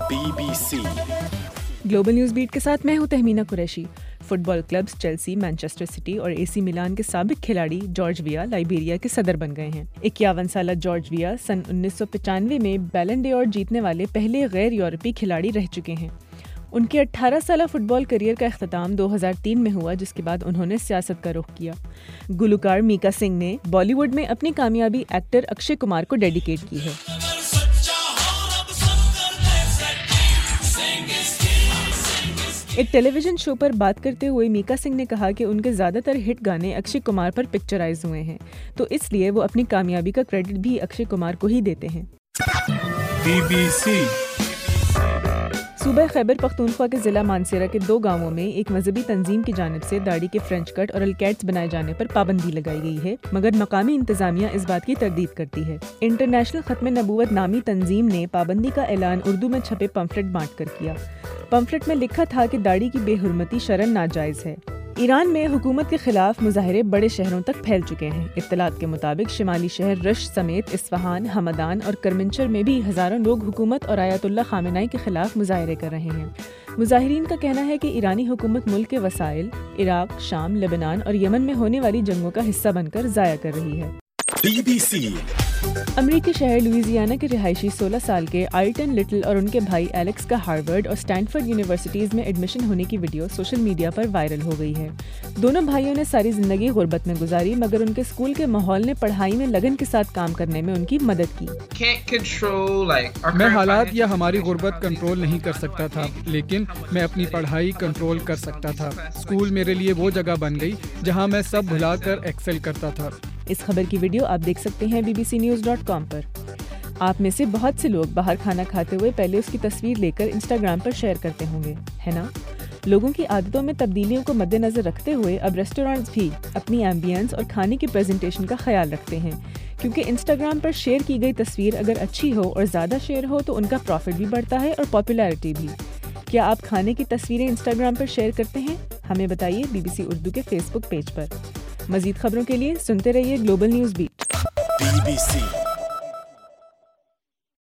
BBC global news beat के साथ मैं हूं Tahmina Qureshi. Football clubs Chelsea, Manchester City और AC मिलान के साबिक खिलाड़ी जॉर्ज विया लाइबेरिया के सदर बन गए हैं। 51 साला जॉर्ज विया सन 1995 में बैलन ड'ओर जीतने वाले पहले गैर यूरोपीय खिलाड़ी रह चुके हैं। उनके 18 साला फुटबॉल करियर का इख्तिताम 2003 में हुआ, जिसके बाद उन्होंने सियासत का रुख किया। गुलकार मीका सिंह ने बॉलीवुड में अपनी कामयाबी एक्टर अक्षय कुमार को डेडिकेट की है। एक टेलीविजन शो पर बात करते हुए मीका सिंह ने कहा कि उनके ज़्यादातर हिट गाने अक्षय कुमार पर पिक्चराइज हुए हैं, तो इसलिए वो अपनी कामयाबी का क्रेडिट भी अक्षय कुमार को ही देते हैं। BBC सूबा खैबर पख्तूनख्वा के ज़िला मानसेरा के 2 गांवों में एक मजहबी तंजीम की जानिब से दाढ़ी के फ्रेंच कट और अलकैट्स बनाए जाने पर पाबंदी लगाई गई है, मगर मकामी इंतजामिया इस बात की तरदीद करती है। इंटरनेशनल खत्म नबूवत नामी तंजीम ने पाबंदी का ऐलान उर्दू में छपे पम्फलेट बांट कर किया। पम्फलेट में लिखा था कि दाढ़ी की बेहुरमती शरन नाजायज़ है। ईरान में हुकूमत के खिलाफ मुजाहरे बड़े शहरों तक फैल चुके हैं। इत्तलात के मुताबिक शिमाली शहर रश समेत इस्फहान, हमदान और करमंचर में भी हज़ारों लोग हुकूमत और आयतुल्लाह खामेनेई के खिलाफ मुजाहरे कर रहे हैं। मुजाहिरीन का कहना है कि ईरानी हुकूमत मुल्क के वसाइल इराक, शाम, लेबनान और यमन में होने वाली जंगों का हिस्सा बनकर ज़ाया कर रही है। BBC अमरीकी शहर लुइजियाना के रिहायशी 16 साल के आल्टन लिटिल और उनके भाई एलेक्स का हार्वर्ड और स्टैनफोर्ड यूनिवर्सिटीज़ में एडमिशन होने की वीडियो सोशल मीडिया पर वायरल हो गई है। दोनों भाइयों ने सारी ज़िंदगी गुर्बत में गुजारी, मगर उनके स्कूल के माहौल ने पढ़ाई में लगन के साथ काम करने में उनकी मदद की। मैं हालात या हमारी गुर्बत कंट्रोल नहीं कर सकता था, लेकिन मैं अपनी पढ़ाई कंट्रोल कर सकता था। स्कूल मेरे लिए वो जगह बन गई जहां मैं सब भुलाकर एक्सेल करता था। इस खबर की वीडियो आप देख सकते हैं bbcnews.com पर। आप में से बहुत से लोग बाहर खाना खाते हुए पहले उसकी तस्वीर लेकर इंस्टाग्राम पर शेयर करते होंगे, है ना? लोगों की आदतों में तब्दीलियों को मद्देनजर रखते हुए अब रेस्टोरेंट्स भी अपनी एम्बियंस और खाने की प्रेजेंटेशन का ख्याल रखते हैं, क्योंकि इंस्टाग्राम पर शेयर की गई तस्वीर अगर अच्छी हो और ज़्यादा शेयर हो तो उनका प्रॉफिट भी बढ़ता है और पॉपुलैरिटी भी। क्या आप खाने की तस्वीरें इंस्टाग्राम पर शेयर करते हैं? हमें बताइए BBC उर्दू के फेसबुक पेज पर। मज़ीद खबरों के लिए सुनते रहिए ग्लोबल न्यूज़ बीट। BBC